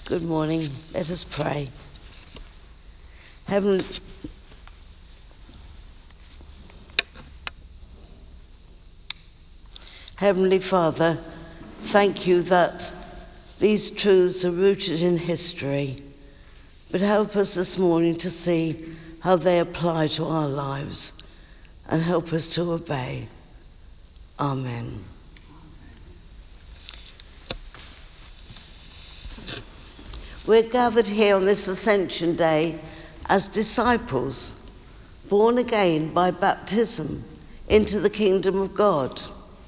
Good morning. Let us pray. Heavenly Father, thank you that these truths are rooted in history, but help us this morning to see how they apply to our lives and help us to obey. Amen. We're gathered here on this Ascension Day as disciples, born again by baptism into the kingdom of God.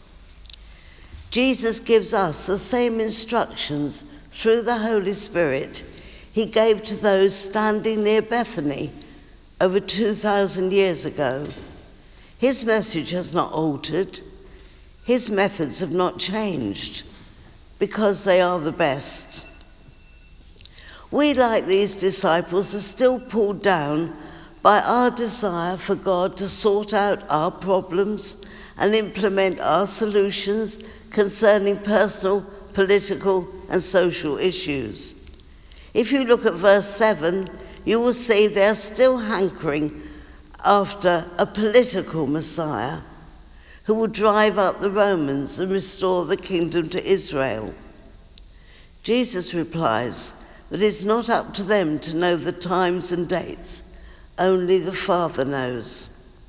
Jesus gives us the same instructions through the Holy Spirit he gave to those standing near Bethany over 2,000 years ago. His message has not altered. His methods have not changed because they are the best. We, like these disciples, are still pulled down by our desire for God to sort out our problems and implement our solutions concerning personal, political and social issues. If you look at verse 7, you will see they are still hankering after a political Messiah who will drive out the Romans and restore the kingdom to Israel. Jesus replies that it's not up to them to know the times and dates, only the Father knows.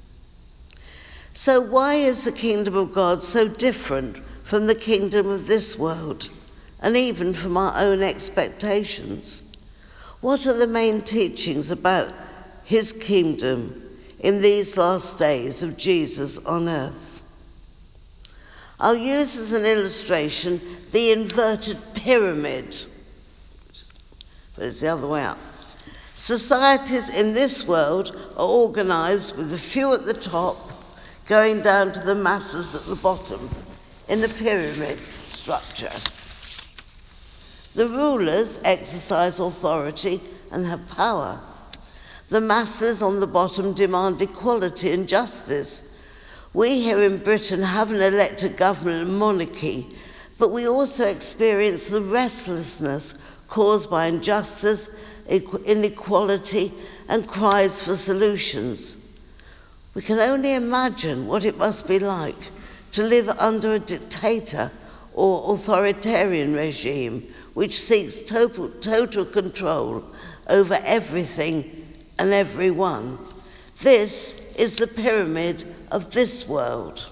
So why is the kingdom of God so different from the kingdom of this world, and even from our own expectations? What are the main teachings about his kingdom in these last days of Jesus on earth? I'll use as an illustration the inverted pyramid. But it's the other way up. Societies in this world are organised with the few at the top going down to the masses at the bottom in a pyramid structure. The rulers exercise authority and have power. The masses on the bottom demand equality and justice. We here in Britain have an elected government and monarchy, but we also experience the restlessness caused by injustice, inequality and cries for solutions. We can only imagine what it must be like to live under a dictator or authoritarian regime which seeks total control over everything and everyone. This is the pyramid of this world.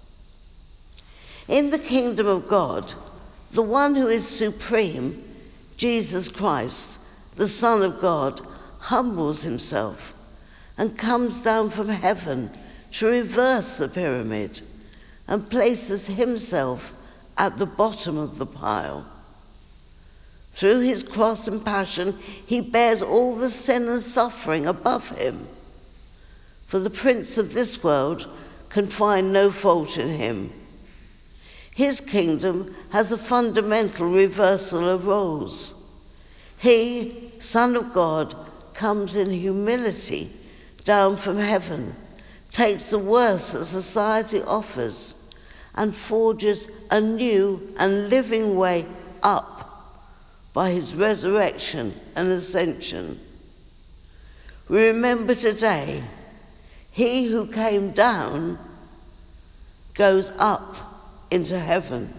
In the kingdom of God, the one who is supreme, Jesus Christ, the Son of God, humbles himself and comes down from heaven to reverse the pyramid and places himself at the bottom of the pile. Through his cross and passion, he bears all the sin and suffering above him. For the prince of this world can find no fault in him. His kingdom has a fundamental reversal of roles. He, Son of God, comes in humility down from heaven, takes the worst that society offers, and forges a new and living way up by his resurrection and ascension. We remember today, he who came down goes up into heaven.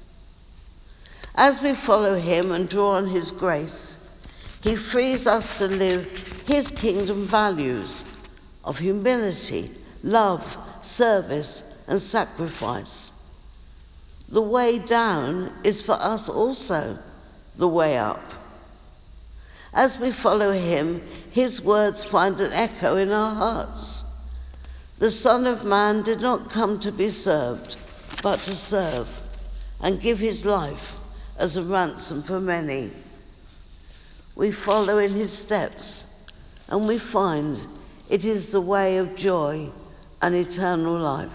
As we follow him and draw on his grace, he frees us to live his kingdom values of humility, love, service, and sacrifice. The way down is for us also the way up. As we follow him, his words find an echo in our hearts. The Son of Man did not come to be served, but to serve and give his life as a ransom for many. We follow in his steps, and we find it is the way of joy and eternal life.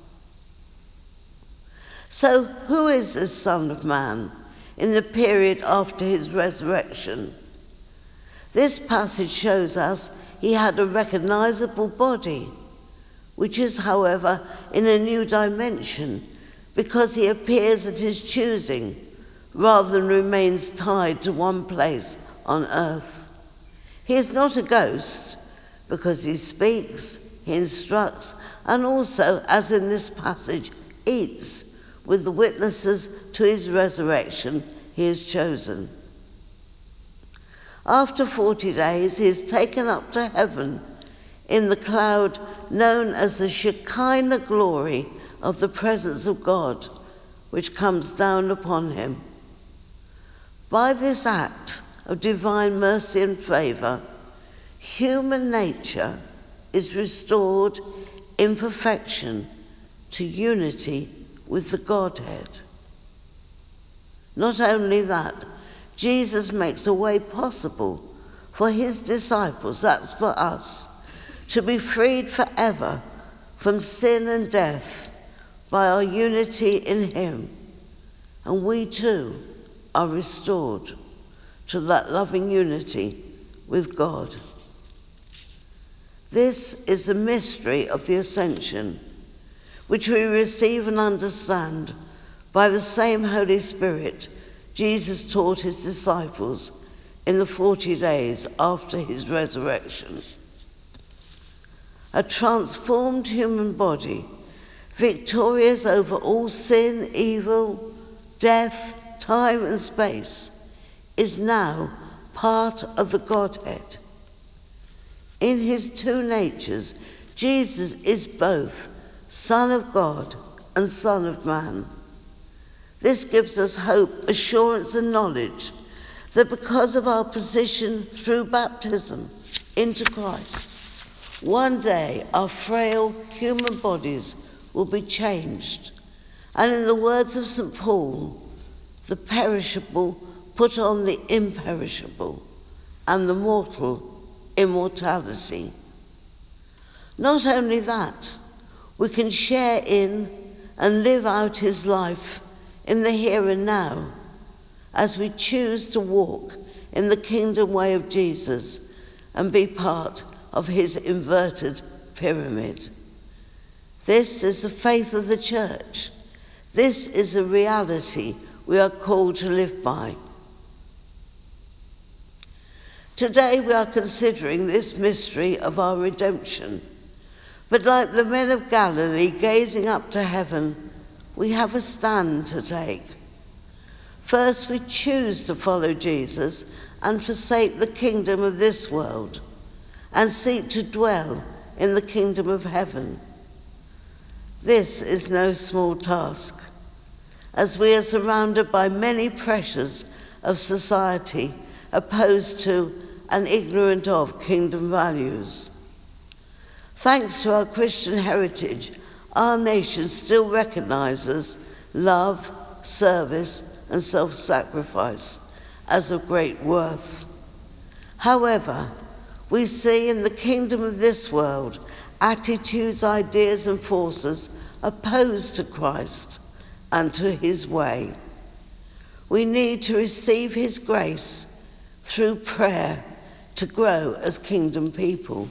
So who is this Son of Man in the period after his resurrection? This passage shows us he had a recognizable body, which is, however, in a new dimension because he appears at his choosing rather than remains tied to one place on earth. He is not a ghost because he speaks, he instructs, and also, as in this passage, eats with the witnesses to his resurrection he has chosen. After 40 days, he is taken up to heaven in the cloud known as the Shekinah glory of the presence of God, which comes down upon him. By this act of divine mercy and favour, human nature is restored in perfection to unity with the Godhead. Not only that, Jesus makes a way possible for his disciples, that's for us, to be freed forever from sin and death by our unity in him. And we too are restored to that loving unity with God. This is the mystery of the Ascension, which we receive and understand by the same Holy Spirit Jesus taught his disciples in the 40 days after his resurrection. A transformed human body, victorious over all sin, evil, death, time and space, is now part of the Godhead. In his two natures, Jesus is both Son of God and Son of Man. This gives us hope, assurance and knowledge that because of our position through baptism into Christ, one day our frail human bodies will be changed, and in the words of St. Paul, the perishable put on the imperishable, and the mortal immortality. Not only that, we can share in and live out his life in the here and now as we choose to walk in the kingdom way of Jesus and be part of his inverted pyramid. This is the faith of the Church. This is a reality we are called to live by. Today we are considering this mystery of our redemption. But like the men of Galilee gazing up to heaven, we have a stand to take. First, we choose to follow Jesus and forsake the kingdom of this world and seek to dwell in the kingdom of heaven. This is no small task, as we are surrounded by many pressures of society opposed to and ignorant of kingdom values. Thanks to our Christian heritage, our nation still recognizes love, service, and self-sacrifice as of great worth. However, we see in the kingdom of this world attitudes, ideas, and forces opposed to Christ and to his way. We need to receive his grace through prayer to grow as kingdom people.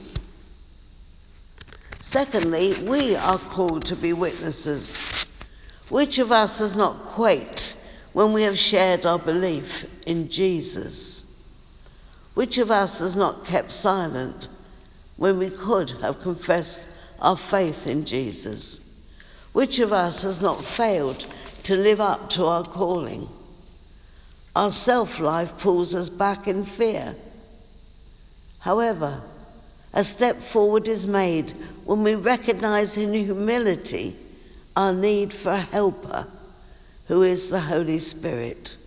Secondly, we are called to be witnesses. Which of us has not quaked when we have shared our belief in Jesus? Which of us has not kept silent when we could have confessed our faith in Jesus? Which of us has not failed to live up to our calling? Our self-life pulls us back in fear. However, a step forward is made when we recognize in humility our need for a helper, who is the Holy Spirit.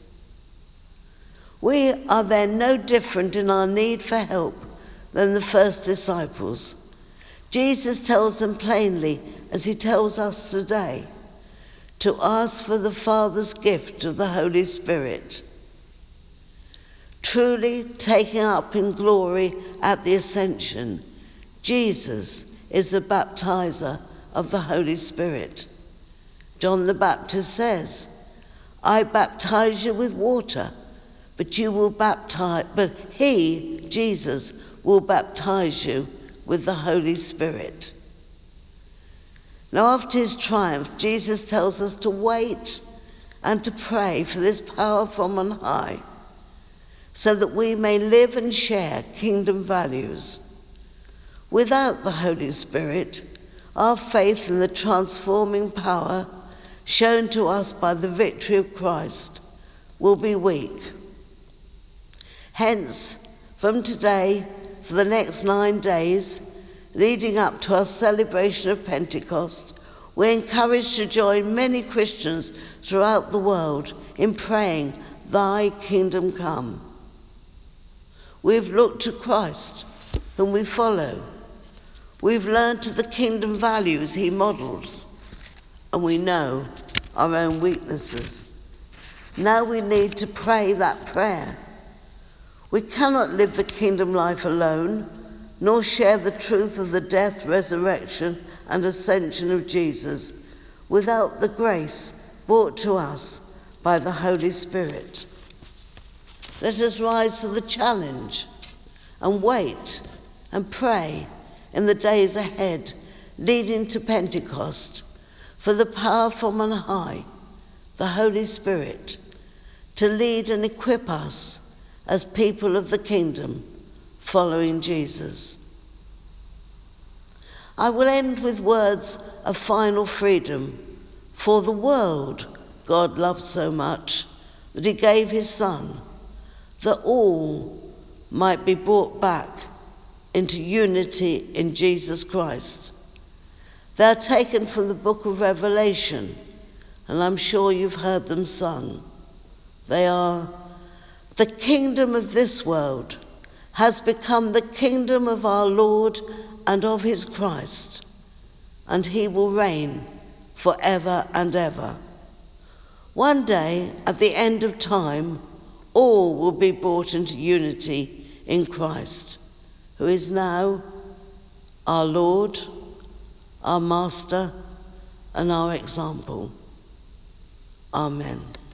We are then no different in our need for help than the first disciples. Jesus tells them plainly, as he tells us today, to ask for the Father's gift of the Holy Spirit. Truly taken up in glory at the Ascension, Jesus is the baptizer of the Holy Spirit. John the Baptist says, I baptize you with water, but he, Jesus, will baptize you with the Holy Spirit. Now after his triumph, Jesus tells us to wait and to pray for this power from on high, so that we may live and share kingdom values. Without the Holy Spirit, our faith in the transforming power shown to us by the victory of Christ will be weak. Hence, from today, for the next 9 days, leading up to our celebration of Pentecost, we're encouraged to join many Christians throughout the world in praying, "Thy kingdom come." We've looked to Christ, whom we follow. We've learned of the kingdom values he models, and we know our own weaknesses. Now we need to pray that prayer. We cannot live the kingdom life alone, nor share the truth of the death, resurrection, and ascension of Jesus without the grace brought to us by the Holy Spirit. Let us rise to the challenge and wait and pray in the days ahead leading to Pentecost for the power from on high, the Holy Spirit, to lead and equip us as people of the kingdom following Jesus. I will end with words of final freedom. For the world God loved so much that he gave his Son, that all might be brought back into unity in Jesus Christ. They are taken from the book of Revelation, and I'm sure you've heard them sung. They are, "The kingdom of this world has become the kingdom of our Lord and of his Christ, and he will reign forever and ever." One day, at the end of time, all will be brought into unity in Christ, who is now our Lord, our Master, and our example. Amen.